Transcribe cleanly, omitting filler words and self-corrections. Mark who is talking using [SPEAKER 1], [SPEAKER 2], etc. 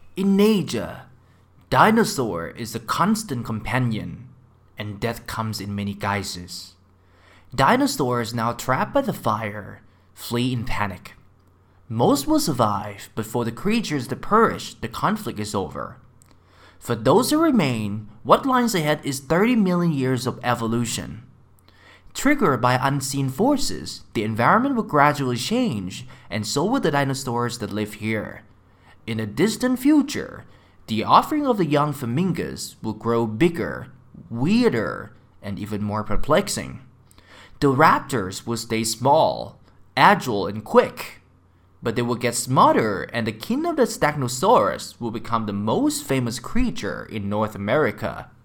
[SPEAKER 1] In nature, dinosaur is a constant companion, and death comes in many guises. Dinosaurs now trapped by the fire flee in panic. Most will survive, but for the creatures that perish, the conflict is over. For those who remain, what lies ahead is 30 million years of evolution. Triggered by unseen forces, the environment will gradually change, and so will the dinosaurs that live here. In a distant future, the offspring of the young flamingos will grow bigger, weirder, and even more perplexing. The raptors will stay small, agile, and quick, but they will get smarter, and the king of the Stegosaurus will become the most famous creature in North America.